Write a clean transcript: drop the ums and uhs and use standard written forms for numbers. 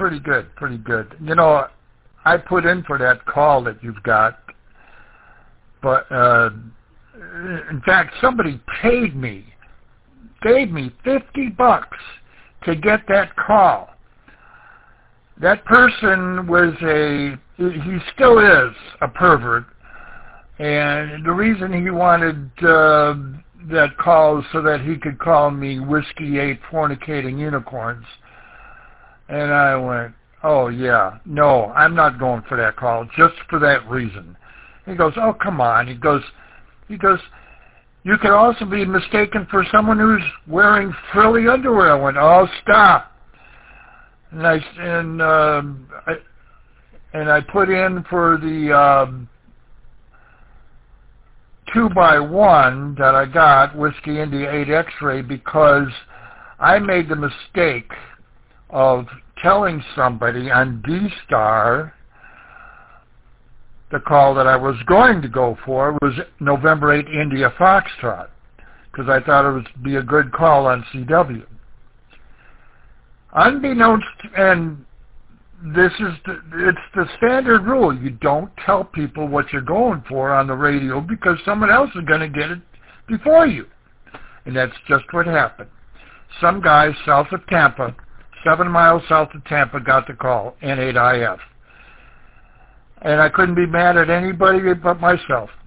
Pretty good, pretty good. You know, I put in for that call that you've got, but in fact, somebody gave me $50 to get that call. That person was he still is a pervert, and the reason he wanted that call is so that he could call me Whiskey 8 Fornicating Unicorns. And I went, oh yeah, no, I'm not going for that call just for that reason. He goes, oh come on. He goes, you could also be mistaken for someone who's wearing frilly underwear. I went, oh stop. And I put in for the 2x1 that I got, Whiskey India 8 X-Ray, because I made the mistake of telling somebody on D-Star the call that I was going to go for was November 8 India Foxtrot, because I thought it would be a good call on CW. Unbeknownst, and it's the standard rule. You don't tell people what you're going for on the radio because someone else is going to get it before you. And that's just what happened. Some guy south of Tampa, 7 miles south of Tampa, got the call, N8IF. And I couldn't be mad at anybody but myself.